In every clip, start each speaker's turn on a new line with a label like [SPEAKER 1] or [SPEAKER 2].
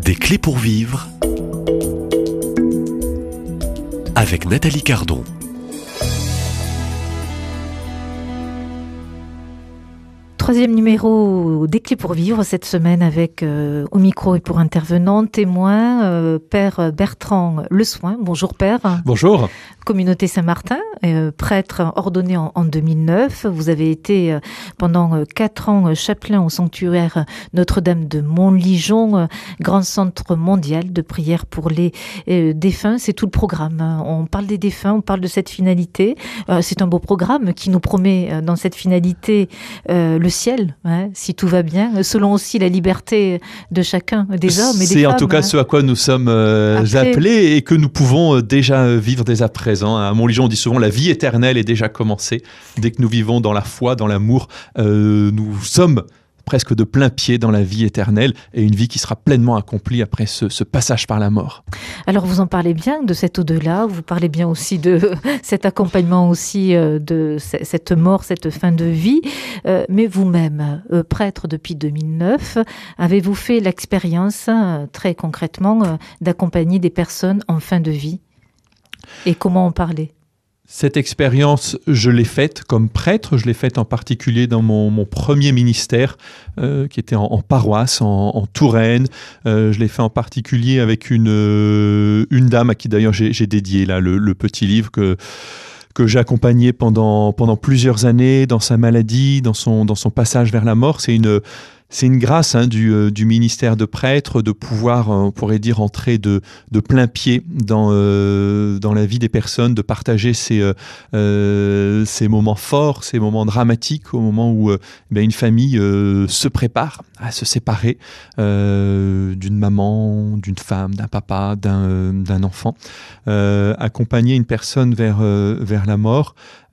[SPEAKER 1] Des clés pour vivre avec Nathalie Cardon.
[SPEAKER 2] Troisième numéro des clés pour vivre cette semaine avec au micro et pour intervenant, témoin, Père Bertrand Le Soin. Bonjour Père.
[SPEAKER 3] Bonjour.
[SPEAKER 2] Communauté Saint-Martin, prêtre ordonné en 2009. Vous avez été pendant 4 ans chapelain au sanctuaire Notre-Dame de Montligeon, grand centre mondial de prière pour les défunts. C'est tout le programme. On parle des défunts, on parle de cette finalité. C'est un beau programme qui nous promet dans cette finalité le ciel, hein, si tout va bien, selon aussi la liberté de chacun, des hommes et des femmes.
[SPEAKER 3] C'est en tout cas ce à quoi nous sommes appelés et que nous pouvons déjà vivre dès à présent. À Montligeon, on dit souvent la vie éternelle est déjà commencée. Dès que nous vivons dans la foi, dans l'amour, nous sommes presque de plein pied dans la vie éternelle et une vie qui sera pleinement accomplie après ce passage par la mort.
[SPEAKER 2] Alors vous en parlez bien de cet au-delà, vous parlez bien aussi de cet accompagnement aussi de cette mort, cette fin de vie, mais vous-même, prêtre depuis 2009, avez-vous fait l'expérience très concrètement d'accompagner des personnes en fin de vie? Et comment en parler?
[SPEAKER 3] Cette expérience, je l'ai faite comme prêtre, je l'ai faite en particulier dans mon premier ministère qui était en paroisse, en Touraine. Je l'ai fait en particulier avec une dame à qui d'ailleurs j'ai dédié là, le petit livre que j'ai accompagné pendant plusieurs années dans sa maladie, dans son passage vers la mort. C'est une grâce du ministère de prêtre de pouvoir, on pourrait dire, entrer de plein pied dans la vie des personnes, de partager ces moments forts, ces moments dramatiques, au moment où une famille se prépare à se séparer d'une maman, d'une femme, d'un papa, d'un enfant. Accompagner une personne vers la mort,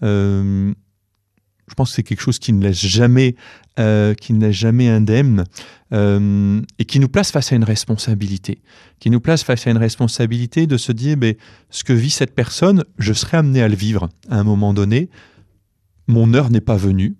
[SPEAKER 3] je pense que c'est quelque chose qui ne laisse jamais indemne et qui nous place face à une responsabilité. Qui nous place face à une responsabilité de se dire, ce que vit cette personne, je serai amené à le vivre à un moment donné. Mon heure n'est pas venue.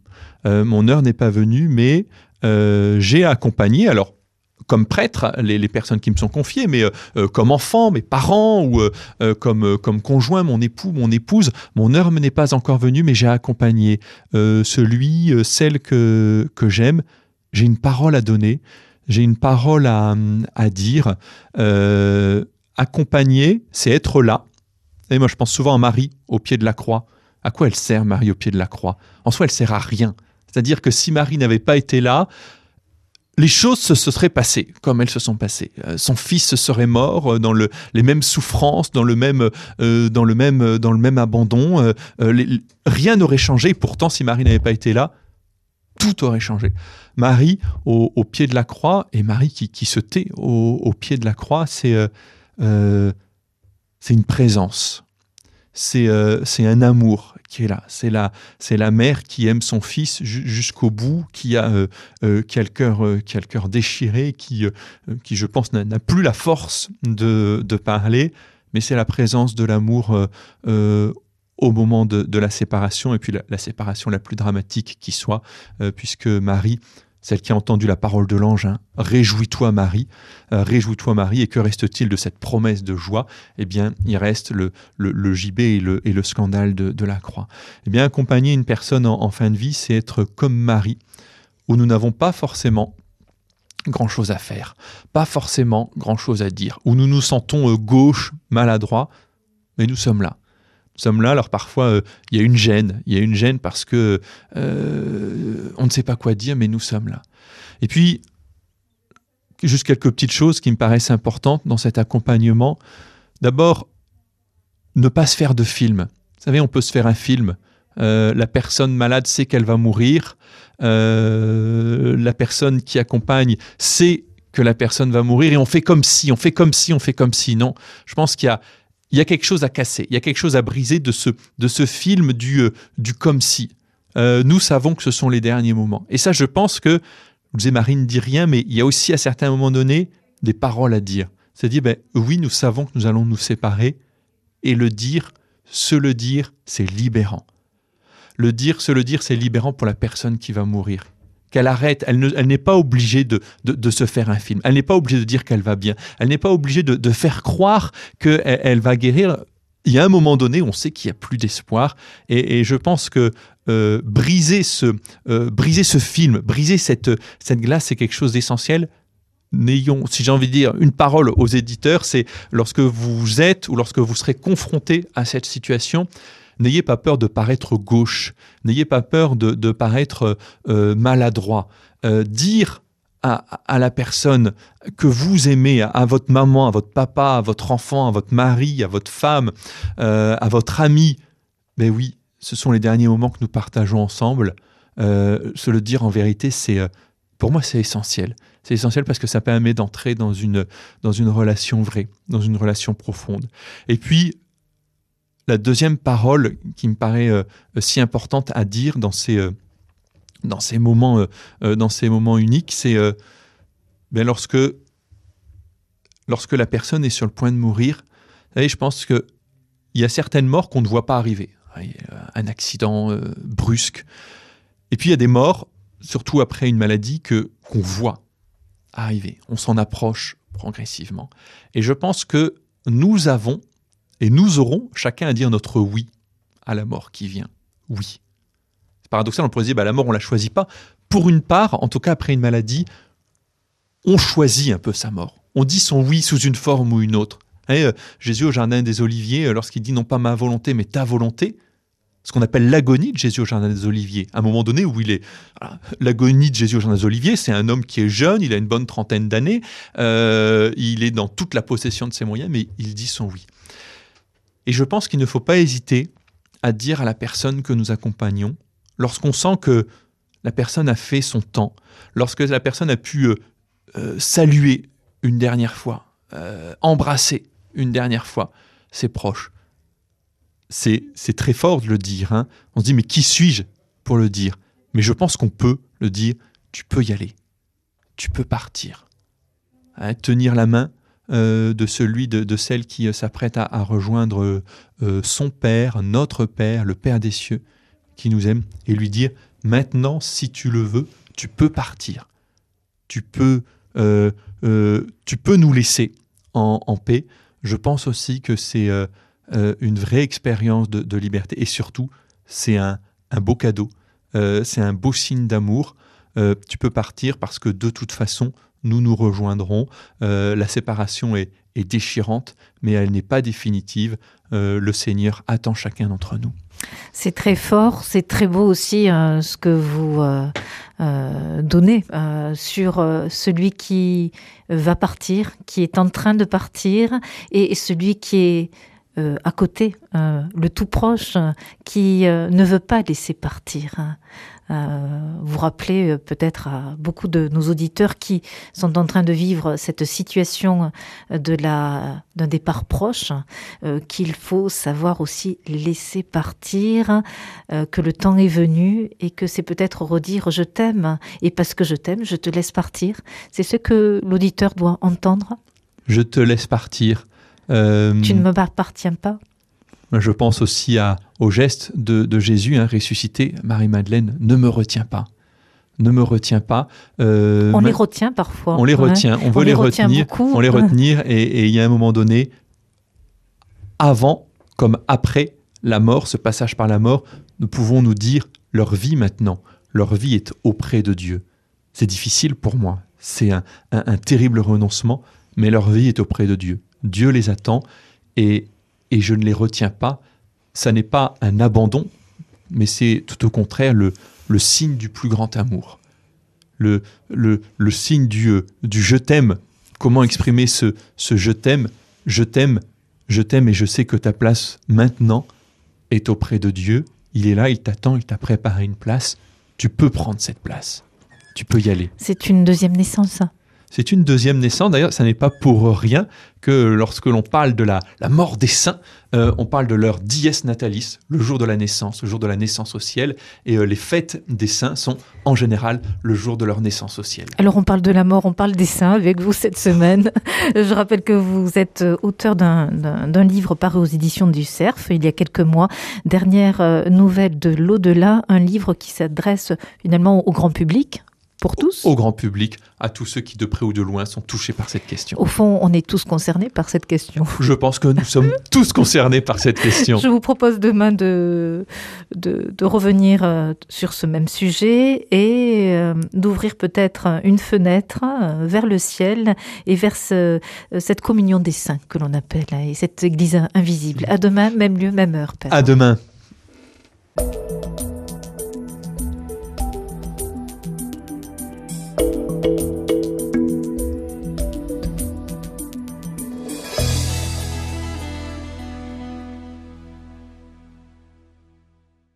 [SPEAKER 3] Mais j'ai accompagné, alors comme prêtre, les personnes qui me sont confiées, mais comme enfant, mes parents, ou comme conjoint, mon époux, mon épouse, mon heure n'est pas encore venue, mais j'ai accompagné celle que j'aime. J'ai une parole à donner, j'ai une parole à dire. Accompagner, c'est être là. Et moi, je pense souvent à Marie, au pied de la croix. À quoi elle sert, Marie, au pied de la croix? En soi, elle sert à rien. C'est-à-dire que si Marie n'avait pas été là, les choses se seraient passées comme elles se sont passées. Son fils serait mort dans les mêmes souffrances, dans le même abandon. Rien n'aurait changé. Pourtant, si Marie n'avait pas été là, tout aurait changé. Marie au pied de la croix, et Marie qui se tait au pied de la croix, c'est une présence. C'est un amour qui est là. C'est la mère qui aime son fils jusqu'au bout, qui a le cœur déchiré, qui je pense n'a plus la force de parler, mais c'est la présence de l'amour au moment de la séparation, et puis la séparation la plus dramatique qui soit, puisque Marie, celle qui a entendu la parole de l'ange, réjouis-toi Marie, et que reste-t-il de cette promesse de joie? Eh bien, il reste le gibet et le scandale de la croix. Eh bien, accompagner une personne en fin de vie, c'est être comme Marie, où nous n'avons pas forcément grand-chose à faire, pas forcément grand-chose à dire, où nous nous sentons gauche, maladroit, mais nous sommes là. Nous sommes là, alors parfois il y a une gêne parce que on ne sait pas quoi dire, mais nous sommes là. Et puis, juste quelques petites choses qui me paraissent importantes dans cet accompagnement. D'abord, ne pas se faire de film. Vous savez, on peut se faire un film. La personne malade sait qu'elle va mourir. La personne qui accompagne sait que la personne va mourir et on fait comme si. Non, je pense qu'il y a quelque chose à casser, il y a quelque chose à briser de ce film du comme si. Nous savons que ce sont les derniers moments. Et ça, je pense que, vous disiez, Marie ne dit rien, mais il y a aussi à certains moments donnés des paroles à dire. C'est-à-dire, oui, nous savons que nous allons nous séparer, et se le dire, c'est libérant. Se le dire, c'est libérant pour la personne qui va mourir. qu'elle arrête. Elle n'est pas obligée de se faire un film. Elle n'est pas obligée de dire qu'elle va bien. Elle n'est pas obligée de faire croire qu'elle va guérir. Il y a un moment donné, on sait qu'il n'y a plus d'espoir. Et je pense que briser ce film, briser cette glace, c'est quelque chose d'essentiel. N'ayons, si j'ai envie de dire, une parole aux éditeurs, c'est lorsque vous êtes ou lorsque vous serez confrontés à cette situation, n'ayez pas peur de paraître gauche, n'ayez pas peur de paraître maladroit. Dire à la personne que vous aimez, à votre maman, à votre papa, à votre enfant, à votre mari, à votre femme, à votre ami, ben oui, ce sont les derniers moments que nous partageons ensemble. Se le dire en vérité, pour moi, c'est essentiel. C'est essentiel parce que ça permet d'entrer dans une relation vraie, dans une relation profonde. Et puis, la deuxième parole qui me paraît si importante à dire dans ces moments uniques, c'est lorsque la personne est sur le point de mourir. Vous savez, je pense qu'il y a certaines morts qu'on ne voit pas arriver. Un accident brusque. Et puis, il y a des morts, surtout après une maladie, qu'on voit arriver. On s'en approche progressivement. Et je pense que nous avons et nous aurons chacun à dire notre oui à la mort qui vient. Oui. C'est paradoxal, on pourrait dire la mort, on ne la choisit pas. Pour une part, en tout cas après une maladie, on choisit un peu sa mort. On dit son oui sous une forme ou une autre. Jésus au Jardin des Oliviers, lorsqu'il dit non pas ma volonté, mais ta volonté, ce qu'on appelle l'agonie de Jésus au Jardin des Oliviers. À un moment donné où il est... Voilà, l'agonie de Jésus au Jardin des Oliviers, c'est un homme qui est jeune, il a une bonne trentaine d'années, il est dans toute la possession de ses moyens, mais il dit son oui. Et je pense qu'il ne faut pas hésiter à dire à la personne que nous accompagnons, lorsqu'on sent que la personne a fait son temps, lorsque la personne a pu saluer une dernière fois, embrasser une dernière fois ses proches. C'est très fort de le dire. Hein. On se dit, mais qui suis-je pour le dire ? Mais je pense qu'on peut le dire. Tu peux y aller. Tu peux partir. Tenir la main de celui, de celle qui s'apprête à rejoindre son Père, notre Père, le Père des cieux, qui nous aime, et lui dire, maintenant, si tu le veux, tu peux partir. Tu peux nous laisser en paix. Je pense aussi que c'est une vraie expérience de liberté. Et surtout, c'est un beau cadeau. C'est un beau signe d'amour. Tu peux partir parce que de toute façon, nous nous rejoindrons. La séparation est déchirante, mais elle n'est pas définitive. Le Seigneur attend chacun d'entre nous.
[SPEAKER 2] C'est très fort, c'est très beau aussi ce que vous donnez sur celui qui va partir, qui est en train de partir, et celui qui est à côté, le tout proche, qui ne veut pas laisser partir. Vous rappelez peut-être à beaucoup de nos auditeurs qui sont en train de vivre cette situation d'un départ proche, qu'il faut savoir aussi laisser partir, que le temps est venu et que c'est peut-être redire je t'aime et parce que je t'aime, je te laisse partir. C'est ce que l'auditeur doit entendre.
[SPEAKER 3] Je te laisse partir.
[SPEAKER 2] Tu ne m'appartiens pas.
[SPEAKER 3] Je pense aussi au geste de Jésus ressuscité. Marie-Madeleine, ne me retiens pas. Ne me retiens pas.
[SPEAKER 2] On les retient parfois.
[SPEAKER 3] On les retient, on veut les retenir.
[SPEAKER 2] Beaucoup.
[SPEAKER 3] On les retenir et il y a un moment donné, avant comme après la mort, ce passage par la mort, nous pouvons nous dire leur vie maintenant, leur vie est auprès de Dieu. C'est difficile pour moi, c'est un terrible renoncement, mais leur vie est auprès de Dieu. Dieu les attend et je ne les retiens pas. Ça n'est pas un abandon, mais c'est tout au contraire le signe du plus grand amour. Le signe du je t'aime. Comment exprimer ce je t'aime ? Je t'aime et je sais que ta place maintenant est auprès de Dieu. Il est là, il t'attend, il t'a préparé une place. Tu peux prendre cette place. Tu peux y aller.
[SPEAKER 2] C'est une deuxième naissance.
[SPEAKER 3] C'est une deuxième naissance. D'ailleurs, ça n'est pas pour rien que lorsque l'on parle de la mort des saints, on parle de leur dies natalis, le jour de la naissance au ciel. Et les fêtes des saints sont en général le jour de leur naissance au ciel.
[SPEAKER 2] Alors on parle de la mort, on parle des saints avec vous cette semaine. Je rappelle que vous êtes auteur d'un livre paru aux éditions du Cerf il y a quelques mois. Dernière nouvelle de l'au-delà, un livre qui s'adresse finalement au grand public. Pour tous ?
[SPEAKER 3] Au grand public, à tous ceux qui de près ou de loin sont touchés par cette question.
[SPEAKER 2] Au fond, on est tous concernés par cette question.
[SPEAKER 3] Je pense que nous sommes tous concernés par cette question.
[SPEAKER 2] Je vous propose demain de revenir sur ce même sujet et d'ouvrir peut-être une fenêtre vers le ciel et vers cette communion des saints que l'on appelle, et cette église invisible. À demain, même lieu, même heure, Père.
[SPEAKER 3] À demain.